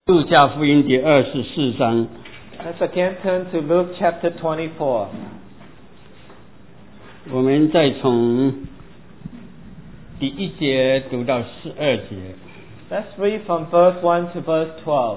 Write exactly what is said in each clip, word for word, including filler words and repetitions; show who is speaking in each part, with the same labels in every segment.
Speaker 1: 路加福音第二十四章。
Speaker 2: Let's again turn to Luke chapter twenty-four.
Speaker 1: 我们再从第一节读到十二节。
Speaker 2: Let's read from verse one to verse twelve.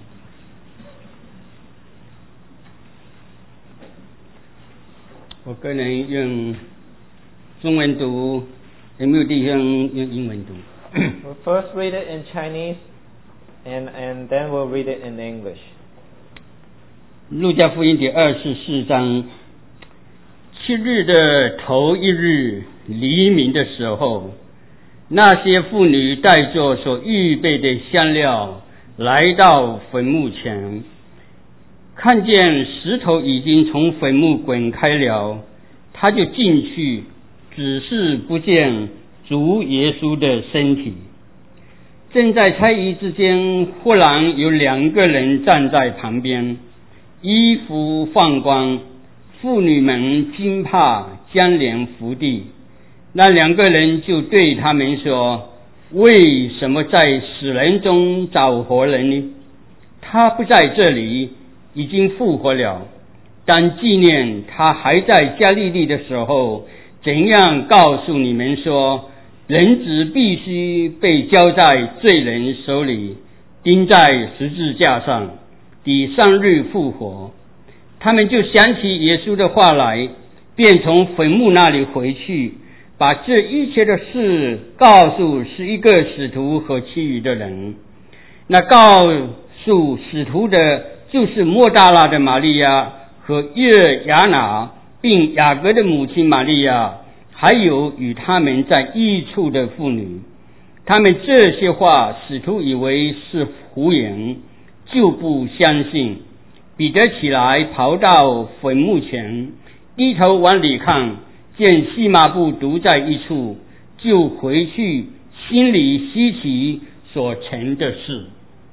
Speaker 1: 我个人用中文读，有没有弟兄用英文读？
Speaker 2: We'll first read it in Chinese, and and then we'll read it in English.
Speaker 1: 路加福音第二十四章，七日的头一日黎明的时候，那些妇女带着所预备的香料来到坟墓前，看见石头已经从坟墓滚开了，他就进去，只是不见主耶稣的身体。正在猜疑之间，忽然有两个人站在旁边，衣服放光，妇女们惊怕，将脸伏地。那两个人就对他们说：为什么在死人中找活人呢？他不在这里，已经复活了。当纪念他还在加利利的时候，怎样告诉你们说，人子必须被交在罪人手里，钉在十字架上，第三日复活。他们就想起耶稣的话来，便从坟墓那里回去，把这一切的事告诉十一个使徒和其余的人。那告诉使徒的就是抹大拉的玛利亚和约亚拿，并雅各的母亲玛利亚，还有与他们在一处的妇女。他们这些话使徒以为是胡言，就不相信。彼得起来跑到坟墓前，低头往里看，见细麻布独在一处，就回去，心里稀奇所成的事。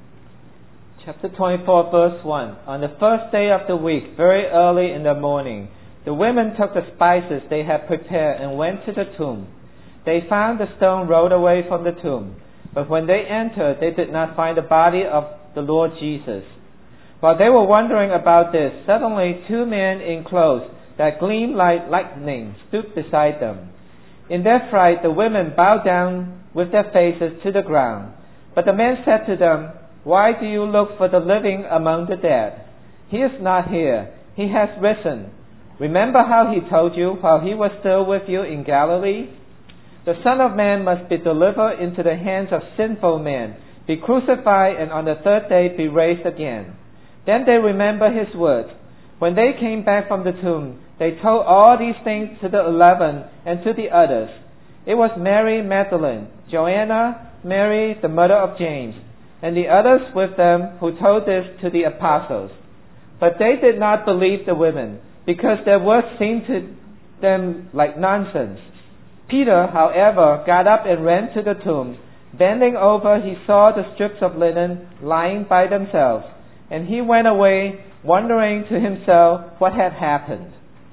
Speaker 2: Chapter twenty-four, verse one. On the first day of the week, very early in the morning, the women took the spices they had prepared and went to the tomb. They found the stone rolled away from the tomb, but when they entered, they did not find the body of the Lord Jesus. While they were wondering about this, suddenly two men in clothes that gleamed like lightning stood beside them. In their fright, the women bowed down with their faces to the ground. But the men said to them, "Why do you look for the living among the dead? He is not here. He has risen. Remember how he told you while he was still with you in Galilee? The Son of Man must be delivered into the hands of sinful men, be crucified, and on the third day be raised again." Then they remembered his words. When they came back from the tomb, they told all these things to the eleven and to the others. It was Mary Magdalene, Joanna, Mary the mother of James, and the others with them who told this to the apostles. But they did not believe the women, because their words seemed to them like nonsense. Peter, however, got up and ran to the tomb. Bending over, he saw the strips of linen lying by themselves, and he went away, wondering to himself what had happened.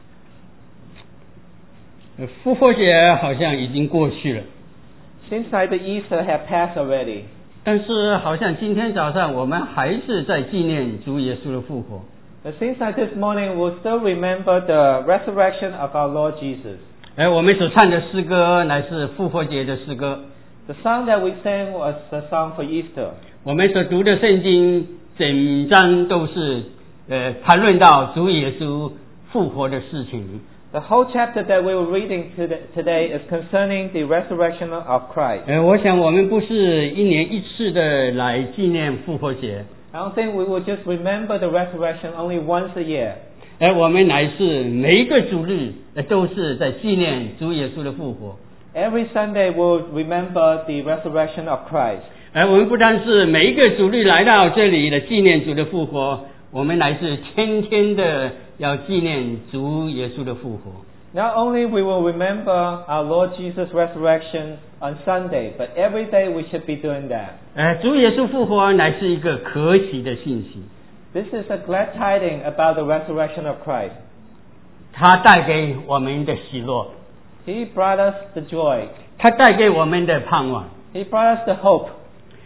Speaker 1: 复活节好像已经过去了，
Speaker 2: Seems like the Easter had passed already.
Speaker 1: 但是好像今天早上我们还是在纪念主耶稣的复活。
Speaker 2: It seems like this morning we'll still remember the resurrection of our Lord Jesus.
Speaker 1: 而我们所唱的诗歌乃是复活节的诗歌。
Speaker 2: The song that we sang was the song for Easter.
Speaker 1: 我们所读的圣经整章都是呃谈论到主耶稣复活的事情。
Speaker 2: The whole chapter that we were reading today is concerning the resurrection of Christ.
Speaker 1: 呃，我想我们不是一年一次的来纪念复活节，
Speaker 2: I don't think we will just remember the resurrection only once a year.
Speaker 1: 而我们乃是每一个主日呃都是在纪念主耶稣的复活。
Speaker 2: Every Sunday we'll remember the resurrection of Christ.
Speaker 1: 而我们不但是每一个主日来到这里的纪念主的复活，我们乃是天天的要纪念主耶稣的复活。
Speaker 2: Not only we will remember our Lord Jesus' resurrection on Sunday, but every day we should be doing that.
Speaker 1: 呃，主耶稣复活乃是一个可喜的信息，
Speaker 2: This is a glad tiding about the resurrection of Christ.
Speaker 1: 它带给我们的喜乐，
Speaker 2: He brought us the joy.
Speaker 1: 它带给我们的盼望。
Speaker 2: He brought us the hope.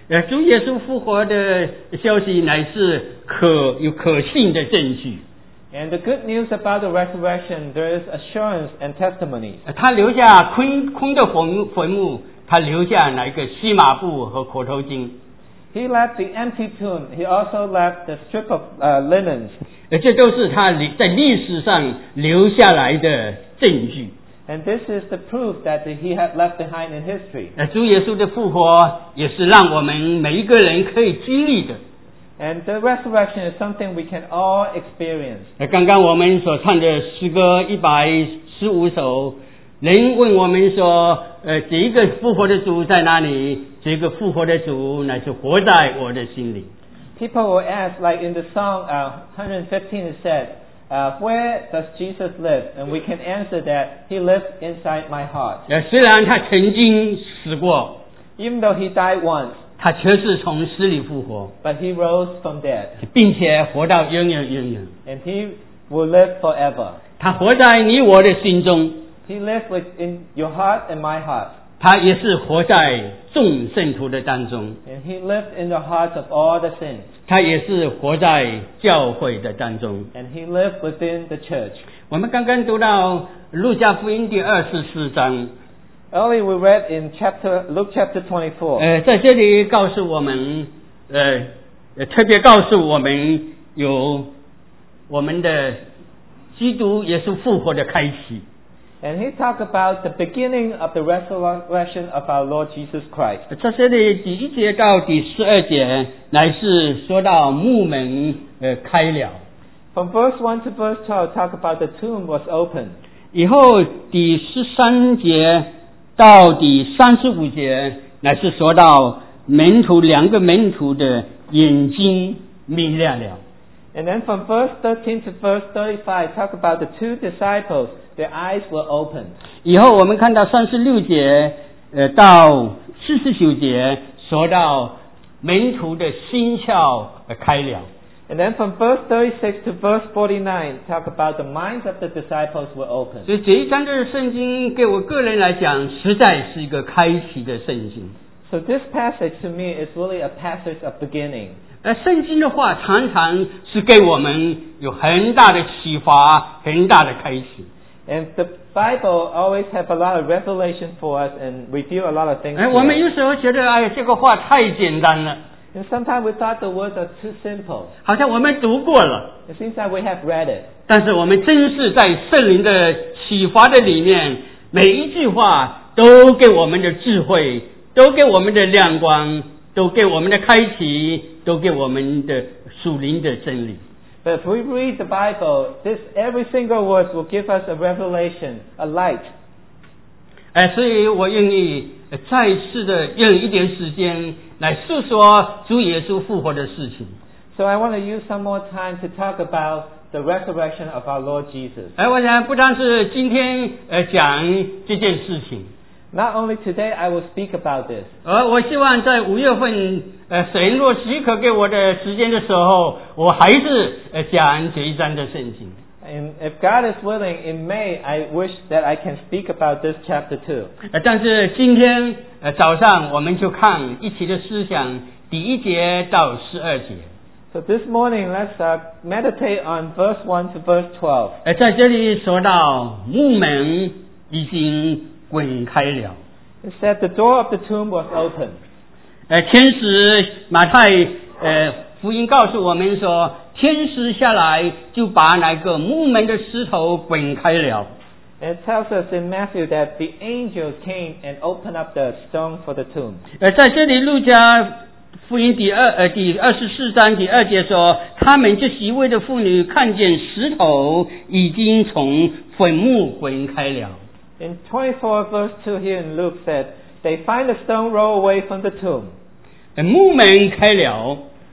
Speaker 1: 呃，主耶稣复活的消息乃是可有可信的证据。
Speaker 2: And the good news about the resurrection, there is assurance and testimony.
Speaker 1: 他留下空空的坟坟墓，他留下哪一个细麻布和口头巾？
Speaker 2: He left the empty tomb. He also left the strip of uh, linens.
Speaker 1: 呃，这都是他在历史上留下来的证据。
Speaker 2: And this is the proof that he had left behind in history.
Speaker 1: 呃，主耶稣的复活也是让我们每一个人可以经历的。
Speaker 2: And the resurrection is something we can all experience.
Speaker 1: 呃，刚刚我们所唱的诗歌一百十五首，人问我们说，呃，这一个复活的主在哪里？这个复活的主乃是活在我的心里。
Speaker 2: People will ask, like in the song uh, one fifteen, it said, uh, "Where does Jesus live?" And we can answer that He lives inside my heart.
Speaker 1: 呃，虽然他曾经死过，
Speaker 2: Even though He died once,
Speaker 1: 他却是从死里复活，
Speaker 2: but He rose from dead,
Speaker 1: 并且活到永远永远。
Speaker 2: and He will live forever.
Speaker 1: 他活在你我的心中，
Speaker 2: He lives within your heart and my heart,
Speaker 1: 他也是活在众圣徒的当中，
Speaker 2: and He lives in the hearts of all the saints,
Speaker 1: 他也是活在教会的当中。
Speaker 2: and He lives within the church.
Speaker 1: 我们刚刚读到路加福音第二十四章，
Speaker 2: Earlier we read in chapter Luke chapter twenty-four.
Speaker 1: 呃，在这里告诉我们，呃，呃特别告诉我们有我们的基督耶稣复活的开启。
Speaker 2: And he talked about the beginning of the resurrection of our Lord Jesus Christ.
Speaker 1: 在这里第一节到第十二节，乃是说到墓门呃开了。
Speaker 2: From verse one to verse twelve, talk about the tomb was opened.
Speaker 1: 以后第十三节到第三十五节，乃是说到门徒两个门徒的眼睛明亮了。
Speaker 2: And then from verse thirteen to verse thirty-five, talk about the two disciples. Their eyes were opened.
Speaker 1: 以后我们看到三十六节，呃，到四十九节，说到门徒的心窍呃开了。
Speaker 2: And then from verse thirty-six to verse forty-nine, talk about the minds of the disciples were opened.
Speaker 1: 所以这一章的圣经，给我个人来讲，实在是一个开启的圣经。
Speaker 2: So this passage to me is really a passage of beginning.
Speaker 1: 而圣经的话，常常是给我们有很大的启发，很大的开启。
Speaker 2: And the Bible always have a lot of revelation for us and reveal a lot of things.
Speaker 1: 哎，
Speaker 2: to
Speaker 1: 我们
Speaker 2: us.
Speaker 1: 有时候觉得，哎，这个话太简单了，
Speaker 2: And sometimes we thought the words are too simple.
Speaker 1: 好像我们读过了。
Speaker 2: It seems like we have read it.
Speaker 1: 但是我们真是在圣灵的启发的里面，每一句话都给我们的智慧，都给我们的亮光，都给我们的开启，都给我们的属灵的真理。
Speaker 2: But if we read the Bible, this every single word will give us a revelation, a light.
Speaker 1: 哎，所以我愿意呃再次的用一点时间来诉说主耶稣复活的事情。
Speaker 2: So I want to use some more time to talk about the resurrection of our Lord Jesus.
Speaker 1: 哎，我想不单是今天呃讲这件事情，
Speaker 2: Not only today I will speak about this,
Speaker 1: 而我希望在五月份呃神若许可给我的时间的时候，我还是呃讲这一章的圣经。
Speaker 2: and if God is willing, in May I wish that I can speak about this chapter too.
Speaker 1: 呃，但是今天呃早上我们就看一起的思想第一节到十二节。
Speaker 2: So this morning let's uh, meditate on verse one to verse twelve.
Speaker 1: 呃，在这里说到墓门已经滚开了。
Speaker 2: It said the door of the tomb was open.
Speaker 1: 呃，天使马太呃福音告诉我们说，天使下来就把那个墓门的石头滚开了。
Speaker 2: And it tells us in Matthew that the angels came and opened up the stone for the tomb.
Speaker 1: 呃，在这里路加福音第二呃第二十四章第二节说，他们这几位的妇女看见石头已经从坟墓滚开了。
Speaker 2: In twenty-four verse two here in Luke said, they find the stone roll away from the tomb,
Speaker 1: 呃，墓门开了，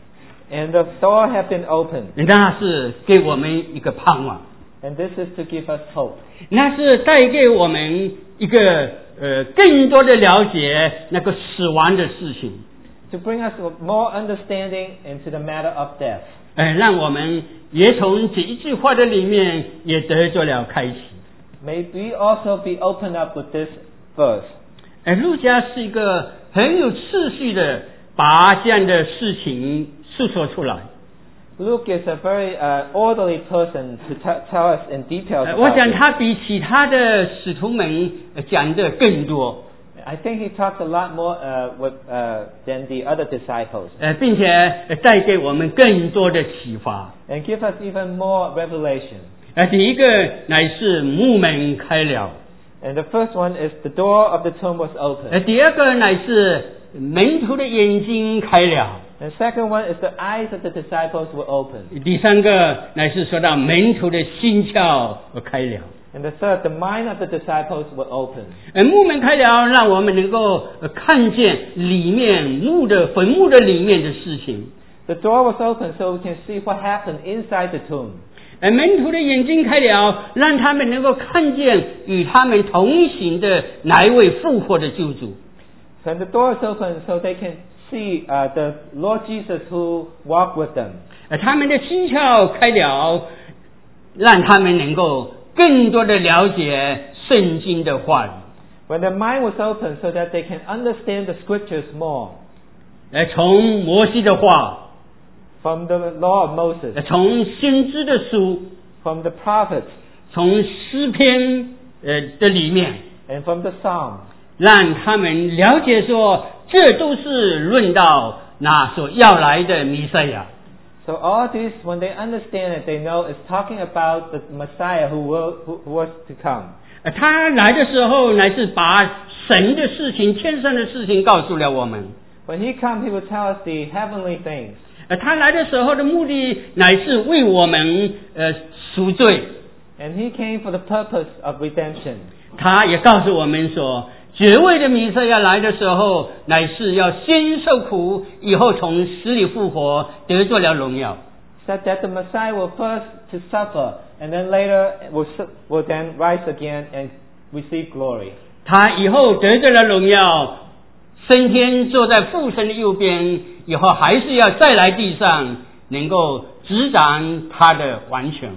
Speaker 2: and the door have been opened.
Speaker 1: 那是给我们一个盼望，
Speaker 2: And this is to give us hope.
Speaker 1: 那是带给我们一个呃更多的了解那个死亡的事情，
Speaker 2: To bring us more understanding into the matter of death.
Speaker 1: 呃，让我们也从这一句话的里面也得着了开启。
Speaker 2: May we also be opened up with this verse.
Speaker 1: 呃，路加是一个很有次序的把这样的事情述说出来。
Speaker 2: Luke is a very uh, orderly person to t- tell us in details
Speaker 1: 呃
Speaker 2: about
Speaker 1: 我想
Speaker 2: it.
Speaker 1: 他比其他的使徒们呃讲的更多，
Speaker 2: I think he talks a lot more uh, with, uh, than the other disciples
Speaker 1: 呃，并且呃带给我们更多的启发。
Speaker 2: and give us even more revelation.
Speaker 1: 呃，第一个乃是木门开了，
Speaker 2: And the first one is the door of the tomb was
Speaker 1: 呃，
Speaker 2: open.
Speaker 1: 第二个乃是门徒的眼睛开了，
Speaker 2: And second one is the eyes of the disciples were open.
Speaker 1: 第三个乃是说到门徒的心窍开了。
Speaker 2: And the third, the mind of the disciples were open.
Speaker 1: 呃，木门开了，让我们能够呃看见里面墓的坟墓的里面的事情。
Speaker 2: The door was open so we can see what happened inside the tomb.
Speaker 1: 呃，门徒的眼睛开了，让他们能够看见与他们同行的哪一位复活的救主。
Speaker 2: So the door is open so they can see uh, the Lord Jesus who walked with them.
Speaker 1: 呃，他们的心窍开了，让他们能够更多的了解圣经的话语。
Speaker 2: When their mind was open so that they can understand the scriptures more.
Speaker 1: 呃，从摩西的话，
Speaker 2: From the law of Moses,
Speaker 1: 呃，从先知的书，
Speaker 2: from the prophets,
Speaker 1: 从诗篇呃的里面，
Speaker 2: and from the Psalms.
Speaker 1: 让他们了解说，这都是论到那所要来的弥赛亚。
Speaker 2: So all this, when they understand it, they know it's talking about the Messiah who, will, who who was to come.
Speaker 1: 呃他来的时候，乃是把神的事情、天上的事情告诉了我们。
Speaker 2: When he comes, he will tell us the heavenly things.
Speaker 1: 呃，他来的时候的目的，乃是为我们呃赎罪。
Speaker 2: And he came for the purpose of redemption.
Speaker 1: 他也告诉我们说，绝位的弥赛亚来的时候，乃是要先受苦，以后从死里复活，得着了荣耀。
Speaker 2: Said that the Messiah will first to suffer, and then later will, su- will then rise again and receive glory.
Speaker 1: 他以后得着了荣耀，升天坐在父神的右边，以后还是要再来地上，能够执掌他的完全。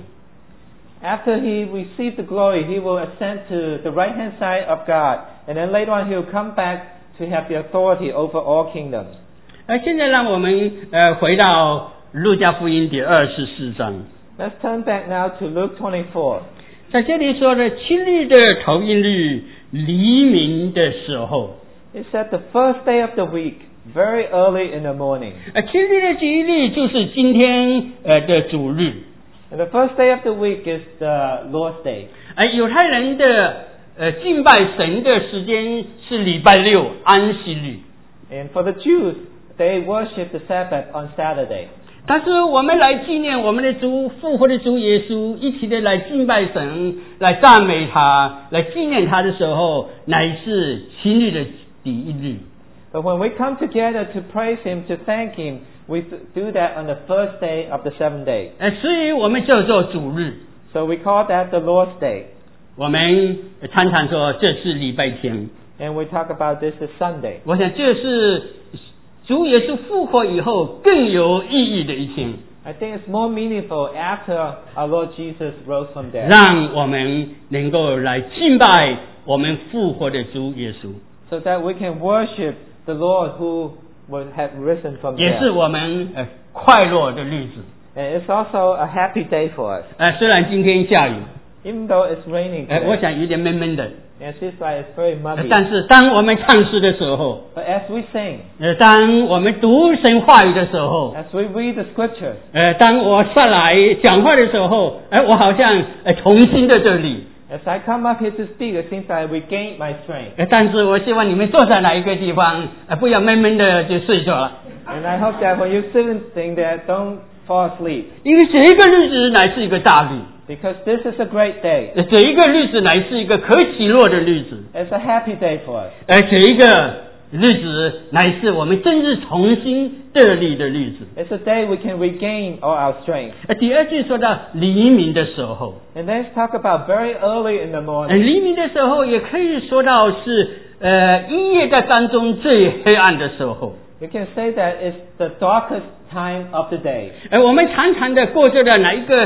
Speaker 2: After he received the glory, he will ascend to the right-hand side of God, and then later on he will come back to have the authority over all kingdoms.
Speaker 1: 而现在让我们呃回到路加福音第二十四章，
Speaker 2: Let's turn back now to Luke twenty-four.
Speaker 1: 在这里说的七日的头一日黎明的时候，
Speaker 2: It said the first day of the week, very early in the morning.
Speaker 1: 呃，七日的第一日就是今天呃的主日。
Speaker 2: And the first day of the week is the Lord's Day.
Speaker 1: 而犹太人的呃敬拜神的时间是礼拜六安息日，
Speaker 2: And for the Jews, they worship the Sabbath on Saturday.
Speaker 1: 但是我们来纪念我们的主复活的主耶稣，一起的来敬拜神，来赞美他，来纪念他的时候，乃是七日的第一日。
Speaker 2: But when we come together to praise Him, to thank Him, we do that on the first day of the seventh day.
Speaker 1: 呃，所以我们叫做主日。
Speaker 2: So we call that the Lord's Day.
Speaker 1: 我们常常说这是礼拜天，
Speaker 2: And we talk about this as Sunday.
Speaker 1: 我想这是主耶稣复活以后更有意义的一天，
Speaker 2: I think it's more meaningful after our Lord Jesus rose from death.
Speaker 1: 让我们能够来敬拜我们复活的主耶稣，
Speaker 2: So that we can worship the Lord who will have risen from
Speaker 1: 也是
Speaker 2: death.
Speaker 1: 我们呃快乐的日子。
Speaker 2: And it's also a happy day for us.
Speaker 1: 呃，虽然今天下雨，
Speaker 2: Even though it's raining
Speaker 1: 呃，我
Speaker 2: today.
Speaker 1: 想有点闷闷的，
Speaker 2: And it seems like it's very
Speaker 1: 呃
Speaker 2: muddy.
Speaker 1: 但是当我们唱诗的时候，
Speaker 2: But as we sing,
Speaker 1: 呃，当我们读神话语的时候，
Speaker 2: as we read the scriptures,
Speaker 1: 呃，当我上来讲话的时候，哎、我好像呃重新的这里，
Speaker 2: as I come up here to speak, it seems like I regained my strength.
Speaker 1: 呃，但是我希望你们坐在哪一个地方，呃，不要闷闷的就睡着了，
Speaker 2: And I hope that when you sit and sing there, don't fall asleep.
Speaker 1: 因为这一个日子乃是一个大日，
Speaker 2: Because this is a great day.
Speaker 1: 呃这一个日子乃是一个可喜乐的日子，
Speaker 2: It's a happy day for us.
Speaker 1: 而这一个日子乃是我们真是重新得力的日子。
Speaker 2: It's a day we can regain all our strength.
Speaker 1: 呃，第二句说到黎明的时候，
Speaker 2: And let's talk about very early in the
Speaker 1: 呃，
Speaker 2: morning.
Speaker 1: 黎明的时候也可以说到是呃一夜的当中最黑暗的时候。
Speaker 2: You can say that it's the darkest time of the day.
Speaker 1: 呃，我们常常的过着的哪一个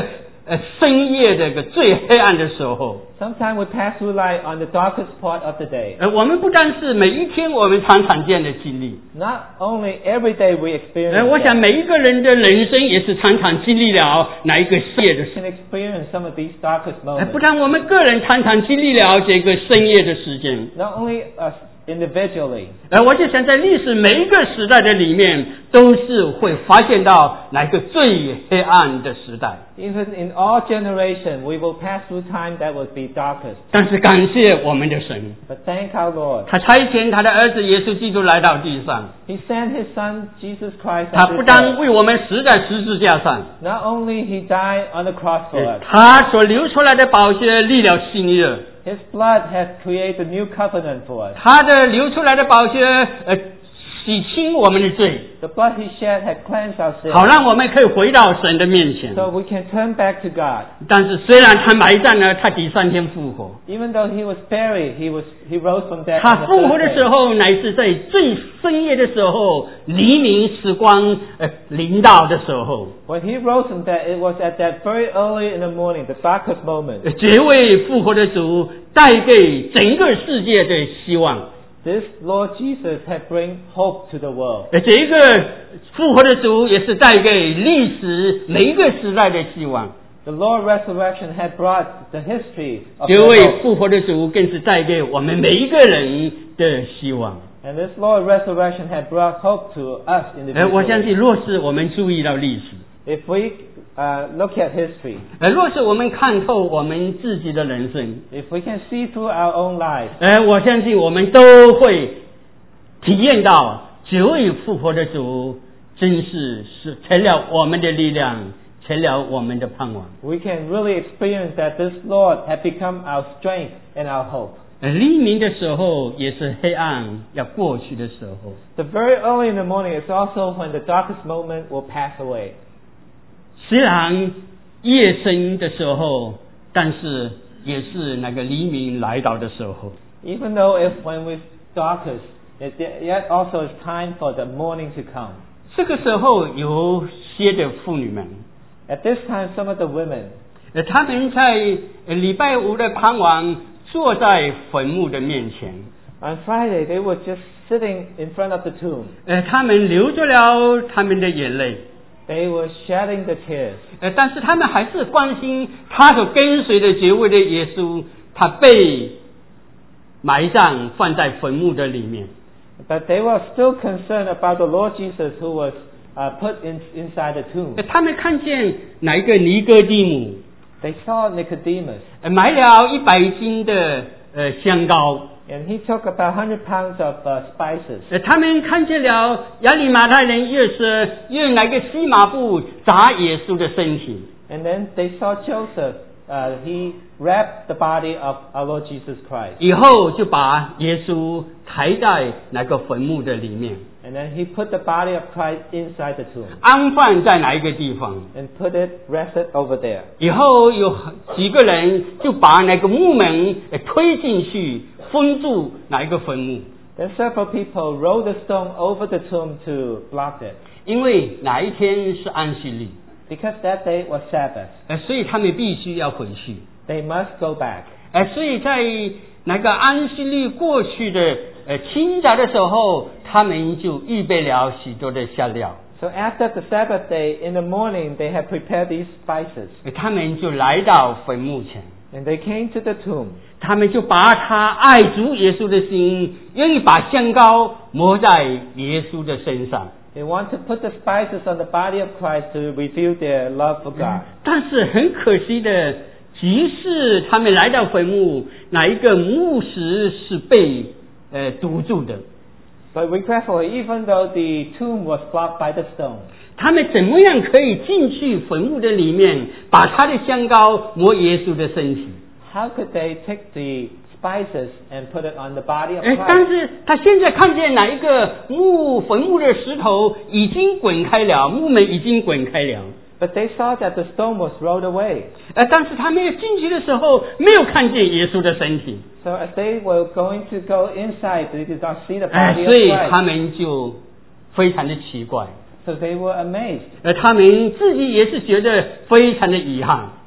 Speaker 1: 呃深夜的一个最黑暗的时候。
Speaker 2: Sometimes we pass through life on the darkest part of the day.
Speaker 1: 呃，我们不但是每一天我们常常这样的经历，
Speaker 2: Not only every day we
Speaker 1: 呃，
Speaker 2: experience
Speaker 1: 我想
Speaker 2: that.
Speaker 1: 每一个人的人生也是常常经历了哪一个深夜的
Speaker 2: We
Speaker 1: 时
Speaker 2: can experience some of these darkest
Speaker 1: 呃，
Speaker 2: moments.
Speaker 1: 不但我们个人常常经历了这个深夜的时间，
Speaker 2: Not only us individually.
Speaker 1: 呃，我就想在历史每一个时代的里面，都是会发现到哪一个最黑暗的时代。
Speaker 2: Even in all generations, we will pass through time that will be darkest.
Speaker 1: 但是感谢我们的神，
Speaker 2: But thank our Lord.
Speaker 1: 他差遣他的儿子耶稣基督来到地上，
Speaker 2: He sent His Son, Jesus Christ,
Speaker 1: 他
Speaker 2: on
Speaker 1: 不
Speaker 2: this
Speaker 1: 但
Speaker 2: earth.
Speaker 1: 为我们死在十字架上，
Speaker 2: Not only He died on the cross for us,
Speaker 1: 他所流出来的宝血立了新约，
Speaker 2: His blood has created a new covenant for us.
Speaker 1: 他的流出来的宝血，呃，洗清我们的罪，
Speaker 2: The blood He shed had cleansed our
Speaker 1: 好
Speaker 2: sins,
Speaker 1: 让我们可以回到神的面前。
Speaker 2: so we can turn back to God.
Speaker 1: 但是虽然他埋葬了，他第三天复活，
Speaker 2: Even though He was buried, He was He rose from death
Speaker 1: 他
Speaker 2: on the
Speaker 1: 复活
Speaker 2: third
Speaker 1: 的时
Speaker 2: day.
Speaker 1: 候，乃是在最深夜的时候，黎明时光呃临到的时候，
Speaker 2: When He rose from death, it was at that very early in the morning, the darkest moment.
Speaker 1: 呃这位复活的主带给整个世界的希望。
Speaker 2: This Lord Jesus had bring hope to the world.
Speaker 1: 呃，这一个复活的主也是带给历史每一个时代的希望。
Speaker 2: The Lord resurrection had brought the history of
Speaker 1: 这
Speaker 2: the
Speaker 1: 位
Speaker 2: hope.
Speaker 1: 复活的主更是带给我们每一个人的希望。
Speaker 2: And this Lord resurrection had brought hope to us
Speaker 1: 呃，我相
Speaker 2: individually.
Speaker 1: 信，若是我们注意到历史，
Speaker 2: If we uh, look at history,
Speaker 1: 呃，若是我们看透我们自己的人生，
Speaker 2: if we can see through our own lives,
Speaker 1: 呃，我相信我们都会体验到这位复活的主真是是成了我们的力量，成了我们的盼望。
Speaker 2: we can really experience that this Lord had become our strength and our hope.
Speaker 1: 呃，黎明的时候也是黑暗要过去的时候。
Speaker 2: The very early in the morning is also when the darkest moment will pass away.
Speaker 1: 虽然夜深的时候，但是也是那个黎明来到的时候。
Speaker 2: Even though if when we're darkest, it yet also is time for the morning to come.
Speaker 1: 这个时候有些的妇女们，
Speaker 2: At this time, some of the women,
Speaker 1: 呃，他们在呃礼拜五的傍晚坐在坟墓的面前，
Speaker 2: on Friday, they were just sitting in front of the tomb.
Speaker 1: 呃，他们流着了他们的眼泪，
Speaker 2: They were shedding the tears.
Speaker 1: 呃，但是他们还是关心他所跟随的这位的耶稣，他被埋葬放在坟墓的里面。
Speaker 2: But they were still concerned about the Lord Jesus who was uh, put in, inside the tomb.
Speaker 1: 呃他们看见哪一个尼哥底母，
Speaker 2: They saw Nicodemus,
Speaker 1: 呃，买了一百斤的呃香膏，
Speaker 2: and he took about one hundred pounds of uh, spices.
Speaker 1: 呃，他们看见了亚利马太人约瑟用那个细麻布扎耶稣的身体，
Speaker 2: And then they saw Joseph. Uh, he wrapped the body of our Lord Jesus Christ.
Speaker 1: 以后就把耶稣抬在那个坟墓的里面，
Speaker 2: And then he put the body of Christ inside the tomb
Speaker 1: 安放在哪一个地方？
Speaker 2: and put it, rested over there.
Speaker 1: 以后有几个人就把那个木门呃推进去，封住哪一个坟墓，
Speaker 2: Then several people rolled the stone over the tomb to block it.
Speaker 1: 因为哪一天是安息日，
Speaker 2: Because that day was Sabbath.
Speaker 1: 呃，所以他们必须要回去。
Speaker 2: They must go back.
Speaker 1: 呃，所以在那个安息日过去的呃清早的时候，他们就预备了许多的香料，
Speaker 2: So after the Sabbath day, in the morning, they had prepared these spices.
Speaker 1: 呃他们就来到坟墓前，
Speaker 2: And they came to the tomb.
Speaker 1: 他们就把他爱主耶稣的心，愿意把香膏抹在耶稣的身上。
Speaker 2: They want to put the spices on the body of Christ to reveal their love for God.
Speaker 1: 但是很可惜的，即使他们来到坟墓，哪一个墓石是被呃堵住的？
Speaker 2: But regretfully, even though the tomb was blocked by the stone,
Speaker 1: 他们怎么样可以进去坟墓的里面，把他的香膏抹耶稣的身体？
Speaker 2: how could they take the spices and put it on the body of
Speaker 1: 哎，但
Speaker 2: Christ?
Speaker 1: 是他现在看见哪一个墓坟墓的石头已经滚开了，木门已经滚开了。
Speaker 2: But they saw that the stone was rolled away.
Speaker 1: 呃，但是他们进去的时候没有看见耶稣的身体，
Speaker 2: So as they were going to go inside, they did not see the
Speaker 1: 哎，
Speaker 2: body
Speaker 1: 所
Speaker 2: of
Speaker 1: 以他
Speaker 2: Christ.
Speaker 1: 们就非常的奇怪，
Speaker 2: So they were amazed.
Speaker 1: 呃，他们自己也是觉得非常的遗憾。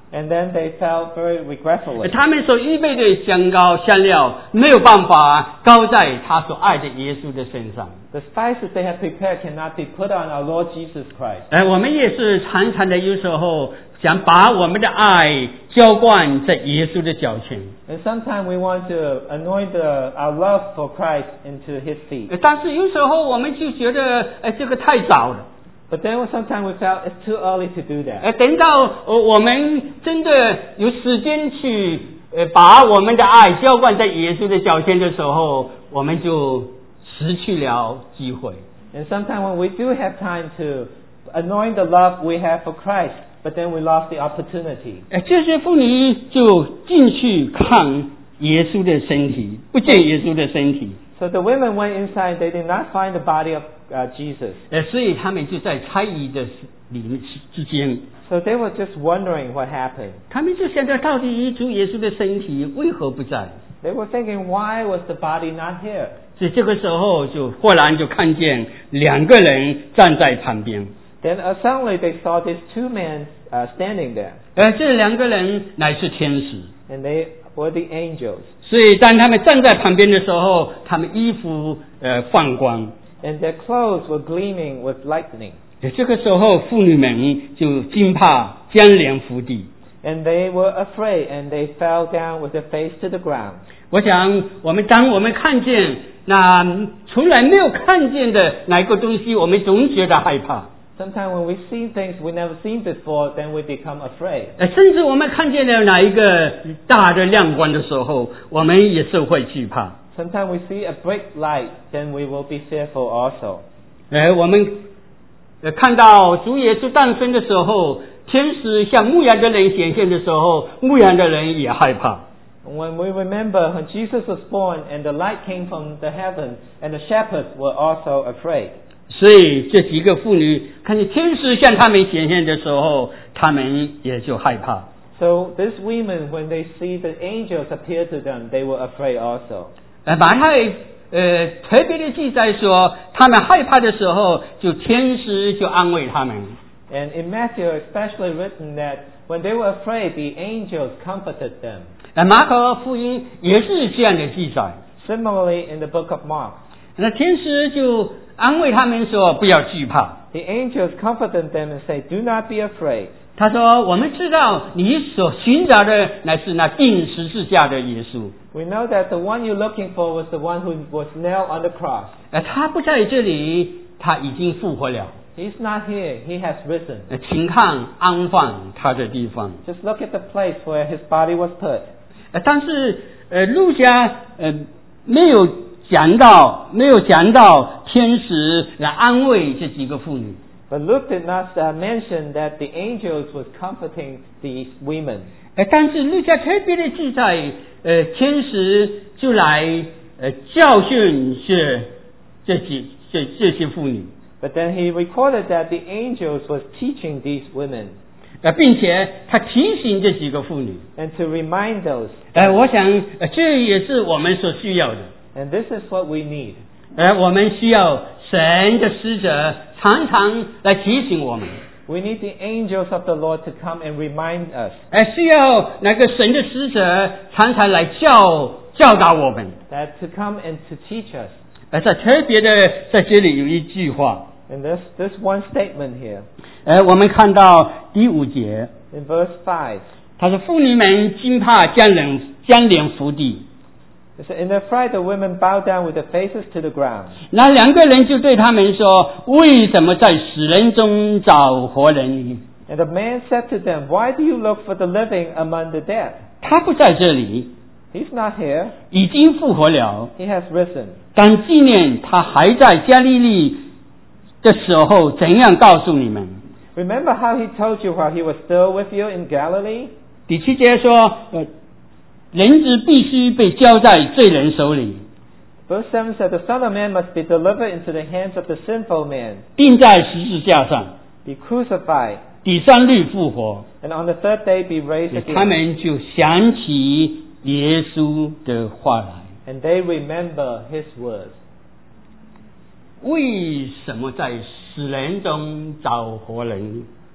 Speaker 2: And then they felt very regretfully.
Speaker 1: 他们所预备的香膏香料没有办法膏在他所爱的耶稣的身上。
Speaker 2: The spices they had prepared cannot be put on our Lord Jesus Christ.
Speaker 1: 哎，我们也是常常的，有时候想把我们的爱浇灌在耶稣的脚前。
Speaker 2: And sometimes we want to anoint the, our love for Christ into His feet.
Speaker 1: 但是有时候我们就觉得，哎，这个太早了。
Speaker 2: But then sometimes we felt it's too early to do that.
Speaker 1: 呃，等到呃我们真的有时间去呃把我们的爱浇灌在耶稣的脚前的时候，我们就失去了机会。
Speaker 2: And sometimes when we do have time to anoint the love we have for Christ, but then we lost the opportunity.
Speaker 1: 呃，这些妇女就进去看耶稣的身体，不见耶稣的身体。
Speaker 2: So the women went inside, they did not find the body of uh, Jesus.
Speaker 1: 呃，所以他们就在猜疑的里面之间，
Speaker 2: So they were just wondering what happened.
Speaker 1: 他们就想着到底主耶稣的身体为何不在？
Speaker 2: They were thinking, why was the body not here?
Speaker 1: 所以这个时候就忽然就看见两个人站在旁边。
Speaker 2: Then uh, suddenly they saw these two men uh, standing there,
Speaker 1: 呃，这两个人乃是天使。
Speaker 2: and they were the angels.
Speaker 1: 所以当他们站在旁边的时候，他们衣服呃放光。
Speaker 2: And their clothes were gleaming with lightning.
Speaker 1: 这个时候，妇女们就惊怕，将脸伏地。
Speaker 2: And they were afraid, and they fell down with their face to the ground.
Speaker 1: 我想，我们当我们看见那从来没有看见的哪一个东西，我们总觉得害怕。
Speaker 2: Sometimes when we see things we never seen before, then we become afraid.
Speaker 1: 呃，甚至我们看见了哪一个大的亮光的时候，我们也是会惧怕。
Speaker 2: Sometimes we see a bright light, then we will be fearful also.
Speaker 1: 呃，我们呃看到主耶稣诞生的时候，天使向牧羊的人显现的时候，牧羊的人也害怕。
Speaker 2: When we remember when Jesus was born and the light came from the heaven, and the shepherds were also afraid.
Speaker 1: 所以这几个妇女看见天使向他们显现的时候，他们也就害怕。
Speaker 2: So these women, when they see the angels appear to them, they were afraid also.
Speaker 1: 呃，马太呃特别的记载说，他们害怕的时候，就天使就安慰他们。
Speaker 2: And in Matthew, especially written that when they were afraid, the angels comforted them.
Speaker 1: 呃，马可福音也是这样的记载。
Speaker 2: Similarly, in the book of Mark,
Speaker 1: 那天使就安慰他们说：“不要惧怕。”
Speaker 2: the angels comforted them and say, "Do not be afraid."
Speaker 1: 他说：“我们知道你所寻找的乃是那钉十字架的耶稣。
Speaker 2: We know that the one you're looking for was the one who was nailed on the cross.
Speaker 1: 呃，他不在这里，他已经复活了。
Speaker 2: He's not here. He has risen.
Speaker 1: 呃，请看安放他的地方。
Speaker 2: Just look at the place where his body was put.
Speaker 1: 呃，但是呃，路加呃没有讲到，没有讲到天使来安慰这几个妇女。
Speaker 2: But Luke did not uh, mention that the angels was comforting these women.
Speaker 1: 呃，但是路加特别的记载，呃，天使就来呃教训这这几这这些妇女。
Speaker 2: But then he recorded that the angels was teaching these women
Speaker 1: 呃，并且他提醒这几个妇女。
Speaker 2: and to remind those.
Speaker 1: 呃，我想呃这也是我们所需要的。
Speaker 2: And this is what we need.
Speaker 1: 呃，我们需要神的使者常常来提醒我们。
Speaker 2: We need the angels of the Lord to come and remind us.
Speaker 1: 呃，需要那个神的使者常常来教教导我们。
Speaker 2: That to come and to teach us.
Speaker 1: 呃，在特别的在这里有一句话，
Speaker 2: And this, this one statement here,
Speaker 1: 呃，我们看到第五节，
Speaker 2: in verse five,
Speaker 1: 他说：“妇女们惊怕，将脸将脸伏地。
Speaker 2: it said, In their fright the women bowed down with their faces to the ground. ”
Speaker 1: 那两个人就对他们说：“为什么在死人中找活人？
Speaker 2: And the man said to them, Why do you look for the living among the dead?
Speaker 1: 他不在这里，
Speaker 2: He's not here.
Speaker 1: 已经复活了。
Speaker 2: He has risen.
Speaker 1: 当纪念他还在加利利的时候，怎样告诉你们？”
Speaker 2: Remember how he told you while he was still with you in Galilee?
Speaker 1: 第七节说：“呃，人子必须被交在罪人手里，
Speaker 2: Verse seven said, The Son of Man must be delivered into the hands of the sinful man,
Speaker 1: 钉在十字架上，
Speaker 2: be crucified,
Speaker 1: 第三日复活。
Speaker 2: and on the third day be raised ” again.
Speaker 1: 他们就想起耶稣的话来。
Speaker 2: And they remember his words.
Speaker 1: 为什么在死人中找活人？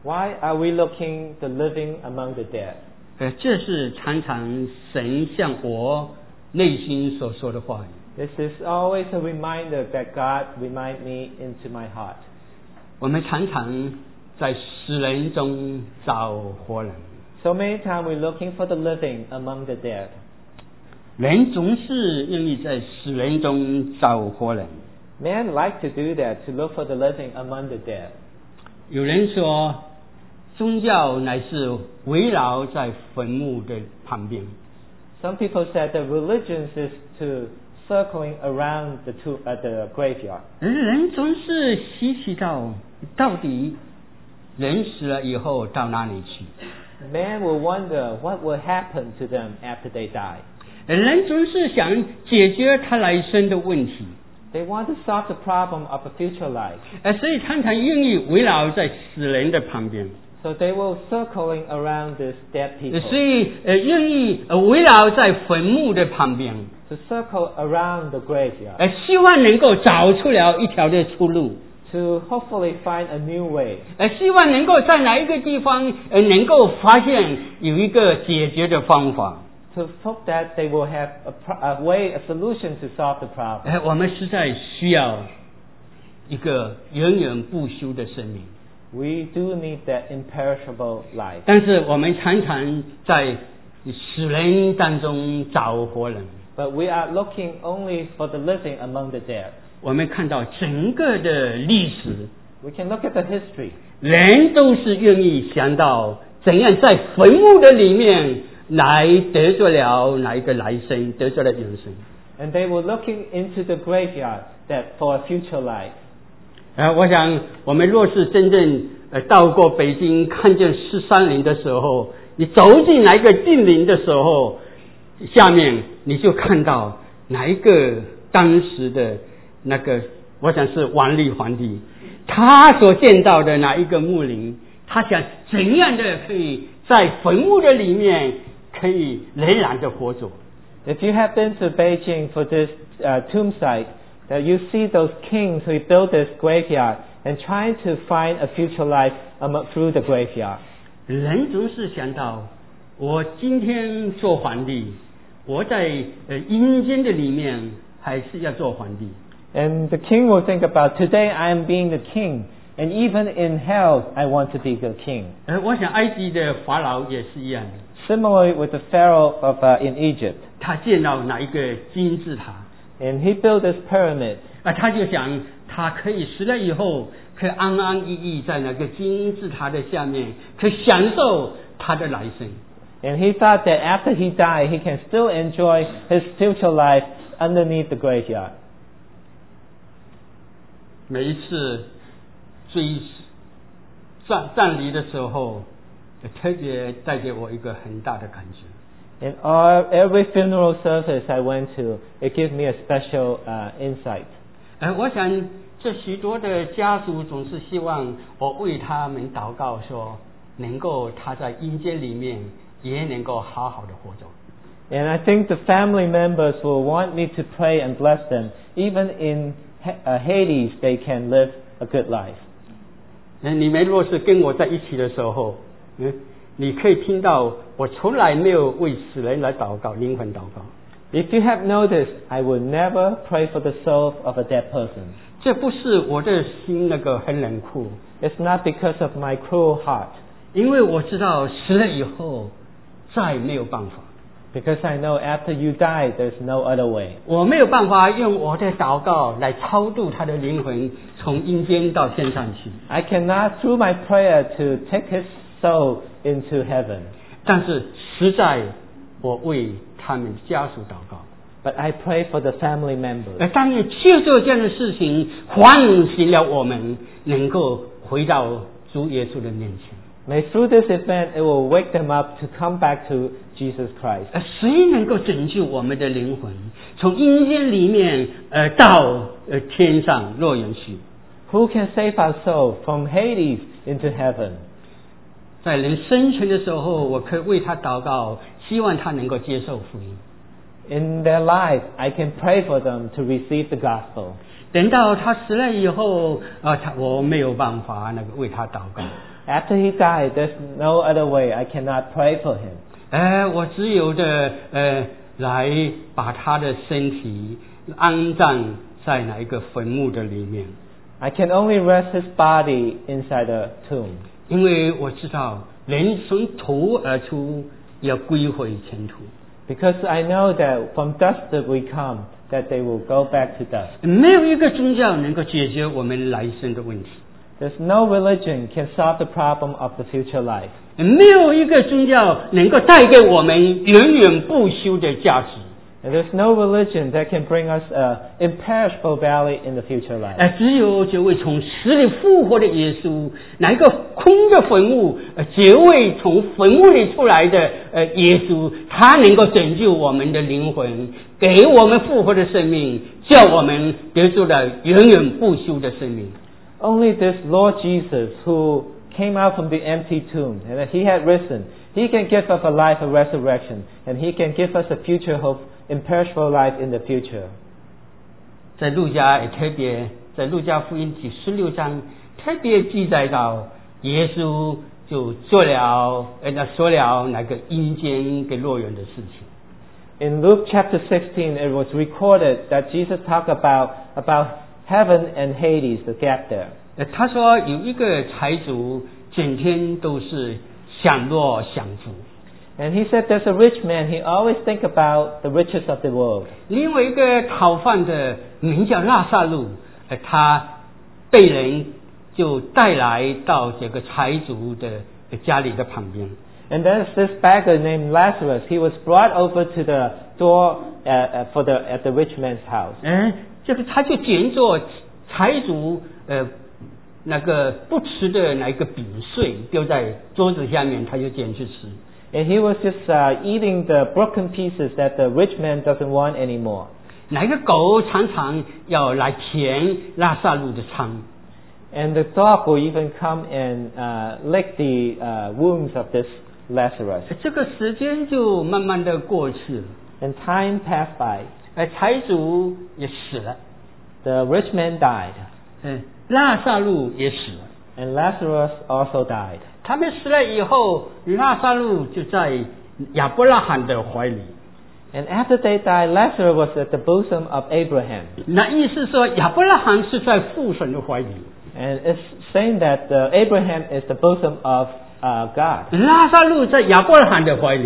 Speaker 2: Why are we looking the living among the dead?
Speaker 1: 呃，这是常常神向我内心所说的话语。
Speaker 2: This is always a reminder that God remind me into my heart.
Speaker 1: 我们常常在死人中找活人。
Speaker 2: So many times we're looking for the living among the dead.
Speaker 1: 人总是愿意在死人中找活人。
Speaker 2: Men like to do that, to look for the living among the dead.
Speaker 1: 有人说，宗教乃是围绕在坟墓的旁边。
Speaker 2: Some people said that religion is to circling around the tomb, uh, the graveyard.
Speaker 1: 人总是稀奇到，到底人死了以后到哪里去？
Speaker 2: Man will wonder what will happen to them after they die.
Speaker 1: 人总是想解决他来生的问题。
Speaker 2: They want to solve the problem of a future life.
Speaker 1: 呃，所以常常愿意围绕在死人的旁边。
Speaker 2: So they will circling around these dead
Speaker 1: 呃
Speaker 2: people.
Speaker 1: 所以呃，愿意呃围绕在坟墓的旁边。
Speaker 2: To circle around the graveyard.
Speaker 1: 呃，希望能够找出了一条的出路。
Speaker 2: To hopefully find a new way.
Speaker 1: 呃，希望能够在哪一个地方呃能够发现有一个解决的方法。
Speaker 2: To hope that they will have a, pro- a way, a solution to solve the problem.
Speaker 1: 呃，我们实在需要一个永远不朽的生命。
Speaker 2: We do need that imperishable life.
Speaker 1: 但是我们常常在死人当中找活人。
Speaker 2: But we are looking only for the living among the dead.
Speaker 1: 我们看到整个的历史，
Speaker 2: We can look at the history.
Speaker 1: 人都是愿意想到怎样在坟墓的里面来得着了哪一个来生，得着了永生。
Speaker 2: And they were looking into the graveyard that for a future life.
Speaker 1: 呃，我想我们若是真正呃到过北京，看见十三陵的时候，你走进哪一个禁陵的时候，下面你就看到哪一个当时的那个，我想是王立皇帝，他所见到的哪一个墓陵，他想怎样的可以在坟墓的里面可以仍然的活着。
Speaker 2: If you have been to Beijing for this uh, tomb site, that you see those kings who built this graveyard and trying to find a future life um, through the graveyard.
Speaker 1: 人总是想到，我今天做皇帝，我在呃阴间的里面还是要做皇帝。
Speaker 2: And the king will think about, today I am being the king, and even in hell I want to be the king.
Speaker 1: 呃，我想埃及的法老也是一样的，
Speaker 2: Similarly with the Pharaoh of, uh, in Egypt.
Speaker 1: 他见到哪一个金字塔，
Speaker 2: And he built this pyramid.
Speaker 1: 啊，他就想他可以死了以后，可以安安逸逸在那个金字塔的下面，可以享受他的来生。
Speaker 2: And he thought that after he died, he can still enjoy his future life underneath the graveyard.
Speaker 1: 每一次追葬葬礼的时候，特别带给我一个很大的感觉。
Speaker 2: In all, every funeral service I went to, it gives me a special uh, insight.
Speaker 1: 呃，我想这许多的家属总是希望我为他们祷告说，能够他在阴间里面也能够好好的活着。
Speaker 2: And I think the family members will want me to pray and bless them. Even in uh, Hades, they can live a good life.
Speaker 1: 那你们若是跟我在一起的时候，嗯，你可以听到我从来没有为死人来祷告，灵魂祷告。
Speaker 2: If you have noticed, I will never pray for the soul of a dead person.
Speaker 1: 这不是我的心那个很冷酷，
Speaker 2: It's not because of my cruel heart,
Speaker 1: 因为我知道死了以后再没有办法，
Speaker 2: because I know after you die, there's no other way.
Speaker 1: 我没有办法用我的祷告来超度他的灵魂从阴间到天上去。
Speaker 2: I cannot, through my prayer, to take his soul into heaven.
Speaker 1: 但是实在我为他们家属祷告。
Speaker 2: But I pray for the family members.
Speaker 1: 而当你接受这样的事情，唤醒了我们，能够回到主耶稣的面前。
Speaker 2: May through this event, it will wake them up to come back to Jesus Christ.
Speaker 1: 而谁能够拯救我们的灵魂，从阴间里面呃到呃天上乐园去？
Speaker 2: Who can save our soul from Hades into heaven?
Speaker 1: 在人生存的时候，我可以为他祷告，希望他能够接受福音。
Speaker 2: In their life, I can pray for them to receive the gospel.
Speaker 1: 等到他死了以后，啊、呃，他我没有办法那个为他祷告。
Speaker 2: After he died, there's no other way. I cannot pray for him.
Speaker 1: 哎，我只有的呃，来把他的身体安葬在哪一个坟墓的里面。
Speaker 2: I can only rest his body inside the tomb.
Speaker 1: 因为我知道人从土而出，要归回尘土。
Speaker 2: Because I know that from dust that we come, that they will go back to dust.
Speaker 1: 没有一个宗教能够解决我们来生的问题。
Speaker 2: There's no religion can solve the problem of the future life.
Speaker 1: 没有一个宗教能够带给我们永远不朽的价值。
Speaker 2: And there's no religion that can bring us an imperishable value in the future life.
Speaker 1: 呃，只有这位从死里复活的耶稣，哪一个空的坟墓，呃，这位从坟墓里出来的呃耶稣，他能够拯救我们的灵魂，给我们复活的生命，叫我们得到了永远不朽的生命。
Speaker 2: Only this Lord Jesus, who came out from the empty tomb, and that he had risen, he can give us a life of resurrection, and he can give us a future hope, imperishable life in the future.
Speaker 1: 在路加也特别，在路加福音第十六章特别记载到，耶稣就做了呃，那说了那个阴间跟乐园的事情。
Speaker 2: In Luke chapter sixteen, it was recorded that Jesus talked about about heaven and Hades, the gap there.
Speaker 1: 呃，他说有一个财主整天都是享乐享福。
Speaker 2: And he said there's a rich man, he always think about the riches of the world.
Speaker 1: 另外一个讨饭的名叫拉撒路，呃，他被人就带来到这个财主的家里的旁边。
Speaker 2: And there's this beggar named Lazarus. He was brought over to the door uh, uh, for the at the rich man's house.
Speaker 1: 嗯，这个他就捡做财主呃那个不吃的那一个饼碎丢在桌子下面，他就捡去吃。
Speaker 2: And he was just uh, eating the broken pieces that the rich man doesn't want anymore.
Speaker 1: 哪个狗常常要来舔拉萨路的疮。
Speaker 2: And the dog will even come and uh, lick the uh, wounds of this Lazarus.
Speaker 1: 这个时间就慢慢的过去了。
Speaker 2: And time passed by.
Speaker 1: 呃，财主也死了。
Speaker 2: The rich man died.
Speaker 1: 嗯，拉萨路也死了。
Speaker 2: And Lazarus also died.
Speaker 1: 他们死了以后，拉萨路就在亚伯拉罕的怀里。
Speaker 2: And after they died, Lazarus was at the bosom of Abraham.
Speaker 1: 那意思说，亚伯拉罕是在父神的怀里。
Speaker 2: And it's saying that uh, Abraham is the bosom of uh, God.
Speaker 1: 拉萨路在亚伯拉罕的怀里。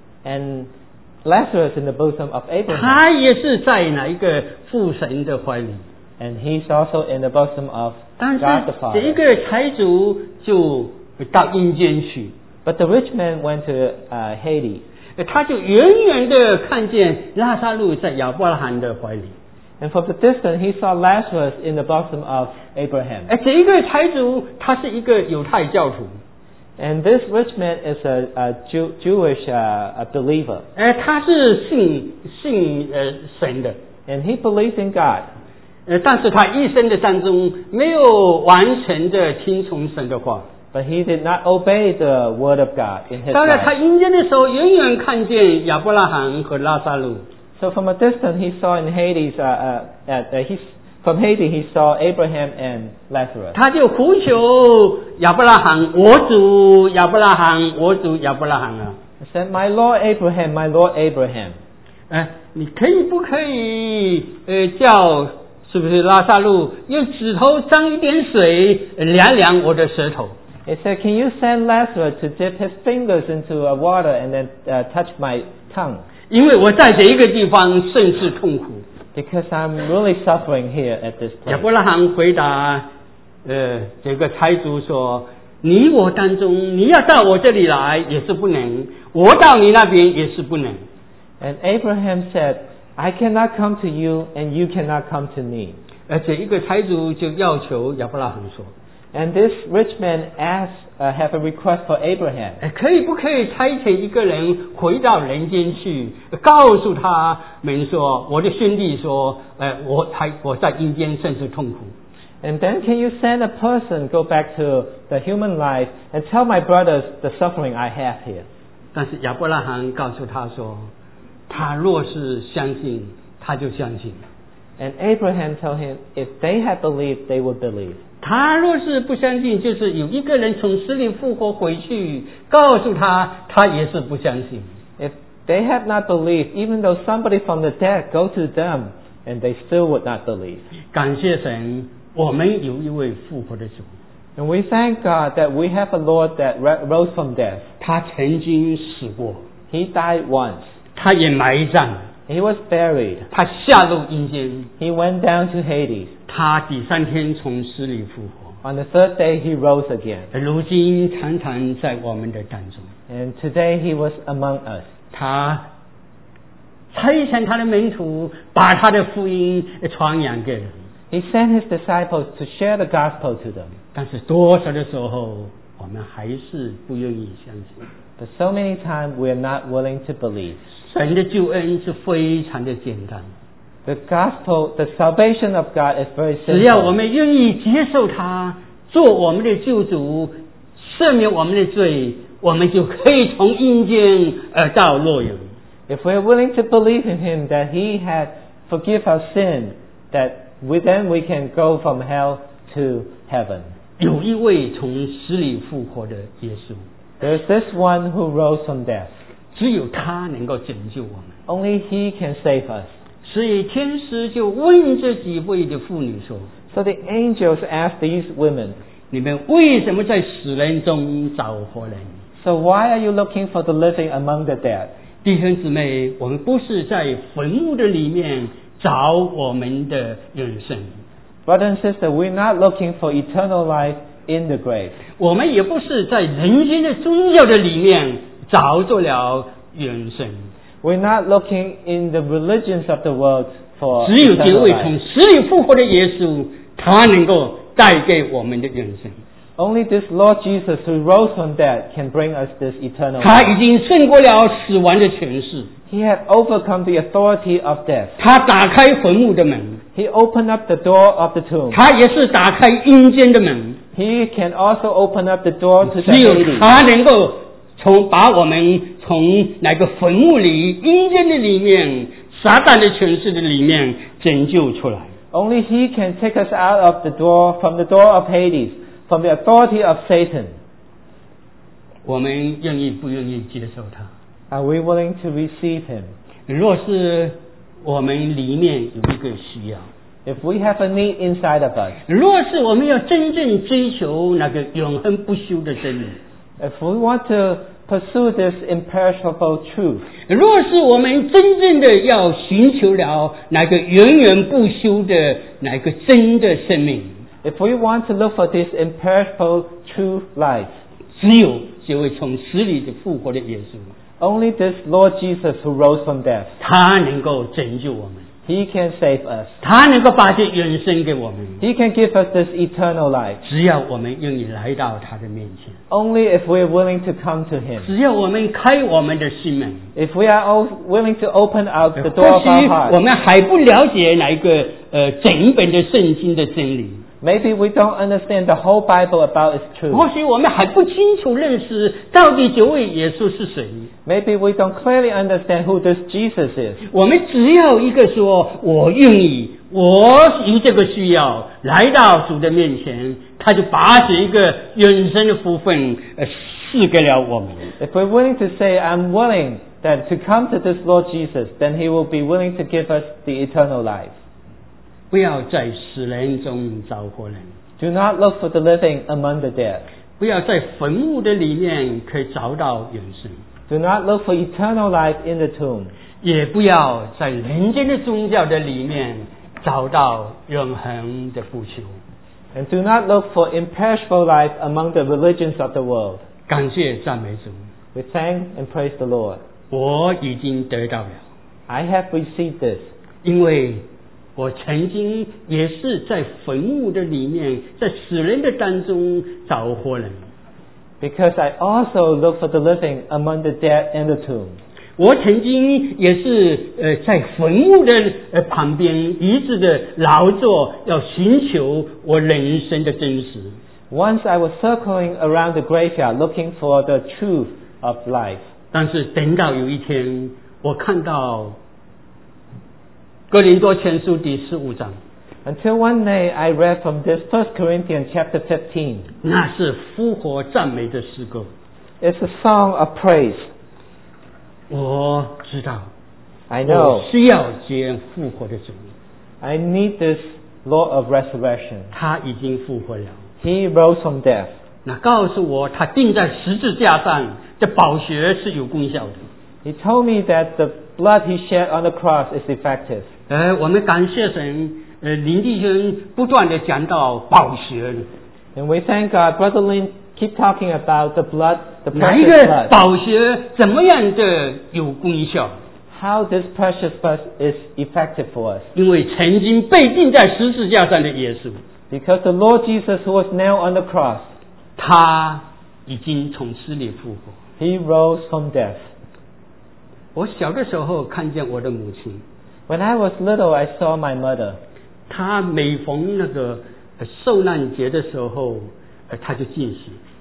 Speaker 2: And Lazarus in the bosom of Abraham.
Speaker 1: 他也是在哪一个父神的怀里。
Speaker 2: And he's also in the bosom of
Speaker 1: 但是
Speaker 2: God the Father.
Speaker 1: 这一个财主就到阴间去。
Speaker 2: But the rich man went to uh, Hades.
Speaker 1: 他就远远的看见拉萨路在亚伯拉罕的怀里。
Speaker 2: And from the distance, he saw Lazarus in the bosom of Abraham.
Speaker 1: 哎，这一个财主他是一个犹太教徒。
Speaker 2: And this rich man is a, a Jew, Jewish uh, a believer.
Speaker 1: 哎，他是信信呃神的。
Speaker 2: And he believes in God.
Speaker 1: 呃，但是他一生的当中没有完全的听从神的话。
Speaker 2: But he did not obey the word of God in his
Speaker 1: 当然，他
Speaker 2: life.
Speaker 1: 阴间的时候，远远看见亚伯拉罕和拉萨路。
Speaker 2: So from a distance, he saw in Hades, uh, uh, uh, uh, he, from Hades, he saw Abraham and Lazarus.
Speaker 1: 他就呼求亚伯拉罕，我主亚伯拉罕，我主亚伯拉罕啊！
Speaker 2: He said, "My Lord Abraham, my Lord Abraham."
Speaker 1: 哎，你可以不可以呃叫是不是拉萨路用指头沾一点水凉凉我的舌头？
Speaker 2: He said, "Can you send Lazarus to dip his fingers into uh, water and then uh, touch my tongue?"
Speaker 1: 因为我在这一个地方甚是痛苦。
Speaker 2: Because I'm really suffering here at this
Speaker 1: 亚
Speaker 2: place.
Speaker 1: 伯拉罕回答，呃，这个财主说：“你我当中，你要到我这里来也是不能，我到你那边也是不能。”
Speaker 2: And Abraham said, "I cannot come to you, and you cannot come to me."
Speaker 1: 而这一个财主就要求亚伯拉罕说。
Speaker 2: And this rich man asked, uh, have a request for Abraham.
Speaker 1: 可以不可以差遣一个人回到人间去，告诉他们说，我的兄弟说，呃，我还我在阴间甚是痛苦。
Speaker 2: And then can you send a person go back to the human life and tell my brothers the suffering I have here?
Speaker 1: 但是亚伯拉罕告诉他说，他若是相信，他就相信。
Speaker 2: And Abraham told him, if they had believed, they would believe.
Speaker 1: 他若是不相信，就是有一个人从死里复活回去，告诉他，他也是不相信。
Speaker 2: If they had not believed, even though somebody from the dead go to them, and they still would not believe.
Speaker 1: 感谢神，我们有一位复活的主。
Speaker 2: And we thank God that we have a Lord that rose from death.
Speaker 1: 他曾经死过，
Speaker 2: He died once.
Speaker 1: 他也埋葬，
Speaker 2: He was buried.
Speaker 1: 他下入阴间，
Speaker 2: He went down to Hades.
Speaker 1: 他第三天从死里复活。
Speaker 2: On the third day, he rose again.
Speaker 1: 如今常常在我们的当中，
Speaker 2: And today, he was among us.
Speaker 1: 他差遣他的门徒，把他的福音传扬给人。
Speaker 2: He sent his disciples to share the gospel to them.
Speaker 1: 但是多少的时候，我们还是不愿意相信。
Speaker 2: But so many times, we are not willing to believe.
Speaker 1: 神的救恩是非常的简单，
Speaker 2: The gospel, the salvation of God is very
Speaker 1: 只要我
Speaker 2: simple.
Speaker 1: 们愿意接受他，做我们的救主，赦免我们的罪，我们就可以从阴间而到乐园。
Speaker 2: If we are willing to believe in Him that He had forgive our sin, that we, then we can go from hell to heaven.
Speaker 1: 有一位从死里复活的耶稣，
Speaker 2: There is this one who rose from death.
Speaker 1: 只有他能够拯救我们。
Speaker 2: Only He can save us.
Speaker 1: 所以天使就问这几位的妇女说：
Speaker 2: So the angels asked these women,
Speaker 1: 你们为什么在死人中找活人？
Speaker 2: So why are you looking for the living among the dead?
Speaker 1: 弟兄姊妹，我们不是在坟墓的里面找我们的人生，
Speaker 2: Brother and sister, we're not looking for eternal life in the grave.
Speaker 1: 我们也不是在人间的宗教的里面找着了人生。
Speaker 2: We're not looking in the religions of the world for
Speaker 1: 只有这
Speaker 2: eternal
Speaker 1: 位
Speaker 2: life.
Speaker 1: 从死里复活的耶稣，他能够带给我们的人生。
Speaker 2: Only this Lord Jesus who rose from dead can bring us this eternal
Speaker 1: 他
Speaker 2: life.
Speaker 1: 已经胜过了死亡的权势，
Speaker 2: He had overcome the authority of death.
Speaker 1: 他打开坟墓的门，
Speaker 2: He opened up the door of the tomb.
Speaker 1: 他也是打开阴间的门。
Speaker 2: He can also open up the door to the
Speaker 1: 只有
Speaker 2: Hades.
Speaker 1: 他能够从把我们从那个坟墓里、阴间的里面、撒旦的权势的里面拯救出来。
Speaker 2: Only He can take us out of the door, from the door of Hades, from the authority of Satan.
Speaker 1: 我们愿意不愿意接受他？
Speaker 2: Are we willing to receive Him?
Speaker 1: 若是我们里面有一个需要，
Speaker 2: If we have a need inside of us,
Speaker 1: 若是我们要真正追求那个永恒不朽的真理，
Speaker 2: if we want to pursue this imperishable truth,
Speaker 1: 若是我们真正的要寻求了那个源源不朽的那个真的生命，
Speaker 2: if we want to look for this imperishable true life,
Speaker 1: 只有这位从死里的复活的耶稣，
Speaker 2: only this Lord Jesus who rose from death,
Speaker 1: 他能够拯救我们，
Speaker 2: He can save us.
Speaker 1: 他能够把这人生给我们。
Speaker 2: He can give us this eternal life.
Speaker 1: 只要我们愿意来到他的面前，
Speaker 2: Only if we are willing to come to Him.
Speaker 1: 只要我们开我们的心门，
Speaker 2: If we are all willing to open out the
Speaker 1: 或
Speaker 2: door of our
Speaker 1: 许我
Speaker 2: heart,
Speaker 1: 们还不了解哪一个呃整本的圣经的真理，
Speaker 2: maybe we don't understand the whole Bible about its truth.
Speaker 1: 或许我们还不清楚认识到底这位耶稣是谁。
Speaker 2: Maybe we don't clearly understand who this Jesus is.
Speaker 1: 我们只要一个说，我愿意，我有这个需要，来到主的面前，他就把这一个人生的福分呃赐给了我们。
Speaker 2: If we're willing to say, I'm willing that to come to this Lord Jesus, then He will be willing to give us the eternal life.
Speaker 1: 不要在死人中找活人，
Speaker 2: Do not look for the living among the dead.
Speaker 1: 不要在坟墓的里面可以找到人生，
Speaker 2: Do not look for eternal life in the tomb.
Speaker 1: 也不要在人间的宗教的里面找到永恒的不朽。
Speaker 2: And do not look for imperishable life among the religions of the world.
Speaker 1: 感谢赞美主，
Speaker 2: We thank and praise the Lord.
Speaker 1: 我已经得到了，
Speaker 2: I have received this.
Speaker 1: 因为我曾经也是在坟墓的里面，在死人的当中找活人。
Speaker 2: Because I also look for the living among the dead in the tomb.
Speaker 1: 我曾经也是呃在坟墓的呃旁边一直的劳作，要寻求我人生的真实。
Speaker 2: Once I was circling around the graveyard looking for the truth of life.
Speaker 1: 但是等到有一天，我看到哥林多前书第十五章，
Speaker 2: Until one day I read from this First Corinthians chapter fifteen.
Speaker 1: 那是复活赞美的诗歌。
Speaker 2: It's a song of praise.
Speaker 1: 我知道，
Speaker 2: I
Speaker 1: 我
Speaker 2: know
Speaker 1: 需要见复活的主，
Speaker 2: I need this Lord of resurrection.
Speaker 1: 他已经复活了。
Speaker 2: He rose from death.
Speaker 1: 那告诉我，他钉在十字架上的宝血是有功效的。
Speaker 2: He told me that the blood he shed on the cross is effective.
Speaker 1: 呃，我们感谢神，呃，林弟兄不断的讲到宝血，
Speaker 2: And we thank God. Brother Lin keep talking about the blood, the
Speaker 1: 哪一
Speaker 2: precious
Speaker 1: 个
Speaker 2: blood.
Speaker 1: 宝血怎么样的有功效？
Speaker 2: How this precious blood is effective for us.
Speaker 1: 因为曾经被钉在十字架上的耶稣，
Speaker 2: Because the Lord Jesus who was nailed on the cross,
Speaker 1: 他已经从死里复活。
Speaker 2: he rose from death.
Speaker 1: 我小的时候看见我的母亲，
Speaker 2: When I was little, I saw my mother.
Speaker 1: 她每逢那个呃受难节的时候，呃，她就进食。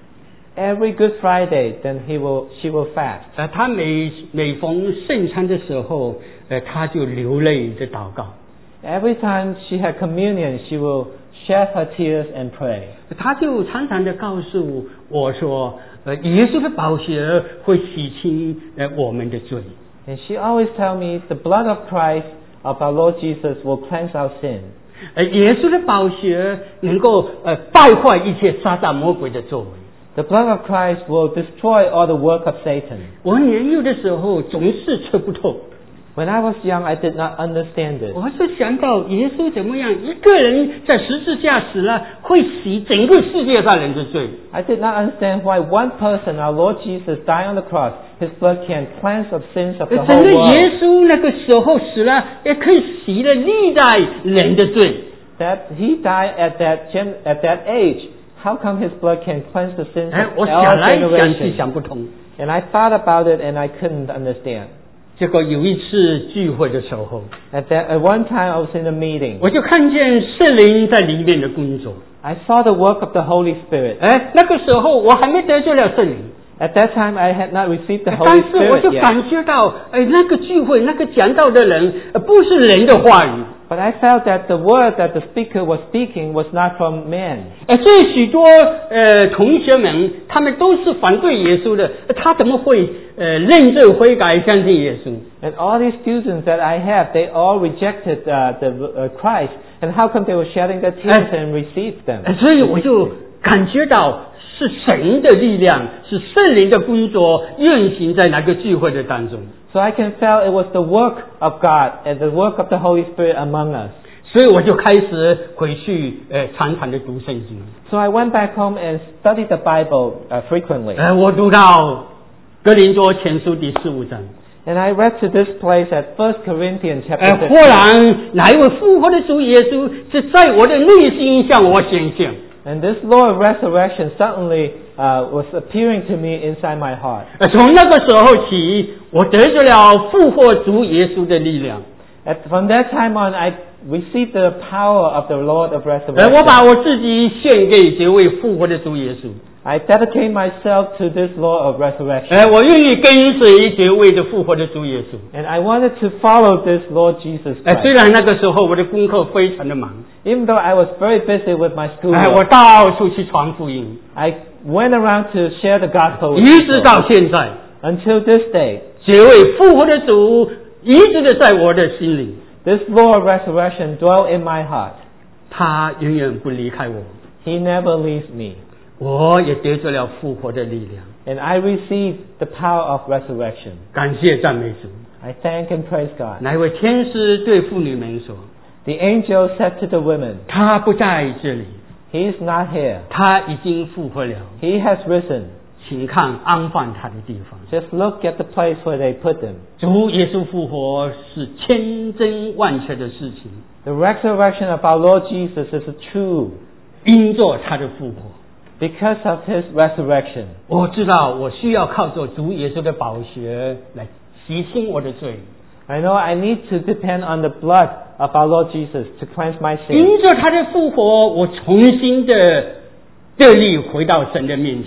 Speaker 2: Every Good Friday, then he will, she will fast.
Speaker 1: 呃，她每每逢圣餐的时候，呃，她就流泪的祷告。
Speaker 2: Every time she had communion, she will shed her tears and pray.
Speaker 1: 她就常常的告诉我说，呃，耶稣的宝血会洗清呃我们的罪。
Speaker 2: And she always tell me the blood of Christ, of our Lord Jesus, will cleanse our sin.
Speaker 1: 呃，耶稣的宝血能够呃败坏一切撒旦魔鬼的作为。
Speaker 2: The blood of Christ will destroy all the work of Satan.
Speaker 1: 我年幼的时候总是吃不透，
Speaker 2: When I was young, I did not understand it.
Speaker 1: 我是想到耶稣怎么样一个人在十字架死了，会洗整个世界上人的罪。
Speaker 2: I did not understand why one person, our Lord Jesus, died on the cross. His blood can cleanse the sins of the
Speaker 1: 整
Speaker 2: whole
Speaker 1: 个耶
Speaker 2: world.
Speaker 1: 稣那个时候死了，也可以洗了历代人的罪。
Speaker 2: That he died at that gen- at that age. How come his blood can cleanse the sins
Speaker 1: 哎，
Speaker 2: of
Speaker 1: 我
Speaker 2: all
Speaker 1: 想来想去
Speaker 2: generations?
Speaker 1: 想不通。
Speaker 2: And I thought about it and I couldn't understand.
Speaker 1: 结果有一次聚会的时候，
Speaker 2: At that at one time I was in a meeting.
Speaker 1: 我就看见圣灵在里面的工作。
Speaker 2: I saw the work of the Holy Spirit.
Speaker 1: 哎，那个时候我还没得罪了圣灵。
Speaker 2: At that time I had not received the
Speaker 1: 但
Speaker 2: Holy
Speaker 1: 是我
Speaker 2: Spirit
Speaker 1: 就
Speaker 2: yet.
Speaker 1: 感觉到，哎，那个聚会、那个讲道的人，呃不是人的话语，
Speaker 2: But I felt that the word that the speaker was speaking was not from man.
Speaker 1: 呃，所以许多呃同学们，他们都是反对耶稣的，呃他怎么会呃认罪悔改，相信耶稣？
Speaker 2: And all these students that I have, they all rejected uh, the uh, Christ. And how come they were shedding their tears
Speaker 1: Eh.
Speaker 2: and received them?
Speaker 1: 呃所以我就感觉到是神的力量，是圣灵的工作运行在那个聚会的当中。
Speaker 2: So I can feel it was the work of God and the work of the Holy Spirit among us.
Speaker 1: 所以我就开始回去呃常常的读圣经。
Speaker 2: So I went back home and studied the Bible uh, frequently.
Speaker 1: 呃，我读到哥林多前书第十五章。
Speaker 2: And I read to this place at First Corinthians
Speaker 1: 呃，
Speaker 2: chapter
Speaker 1: 忽
Speaker 2: fifteen.
Speaker 1: 然哪一位复活的主耶稣是在我的内心向我显现。
Speaker 2: And this Lord of resurrection suddenly uh, was appearing to me inside my heart.
Speaker 1: 呃，从那个时候起，我得着了复活主耶稣的力量。
Speaker 2: At, from that time on, I received the power of the Lord of
Speaker 1: 呃，
Speaker 2: resurrection.
Speaker 1: 我把我自己献给这位复活的主耶稣。
Speaker 2: I dedicate myself to this Lord of resurrection.
Speaker 1: 呃，我愿意跟随这位的复活的主耶稣。
Speaker 2: And I wanted to follow this Lord Jesus
Speaker 1: 呃，虽
Speaker 2: Christ.
Speaker 1: 然那个时候我的功课非常的忙，
Speaker 2: Even though I was very busy with my
Speaker 1: 哎、我
Speaker 2: schoolwork,
Speaker 1: 到处去传福音，
Speaker 2: I went around to share the gospel with
Speaker 1: 一直
Speaker 2: people.
Speaker 1: 到现在，
Speaker 2: Until this day,
Speaker 1: 这位复活的主一直的在我的心里，
Speaker 2: this Lord of resurrection dwelt in my heart.
Speaker 1: 他永远不离开我。
Speaker 2: He never leaves me.
Speaker 1: 我也得着了复活的力量，
Speaker 2: And I received the power of resurrection.
Speaker 1: 感谢赞美主。
Speaker 2: I thank and praise God.
Speaker 1: 那一位天使对妇女们说
Speaker 2: The angel said to the women,
Speaker 1: 他不在这里，
Speaker 2: He is not here.
Speaker 1: 他已经复活了，
Speaker 2: He has risen.
Speaker 1: 请看安放他的地方。
Speaker 2: Just look at the place where they put him.
Speaker 1: 主耶稣复活是千真万确的事情，
Speaker 2: The resurrection of our Lord Jesus is true
Speaker 1: 因着他的复活，
Speaker 2: because of his resurrection.
Speaker 1: 我知道我需要靠着主耶稣的宝血来洗清我的罪，
Speaker 2: I know I need to depend on the blood of our Lord Jesus to cleanse my sin.
Speaker 1: 因着他的复活，我重新的得力回到神的面前。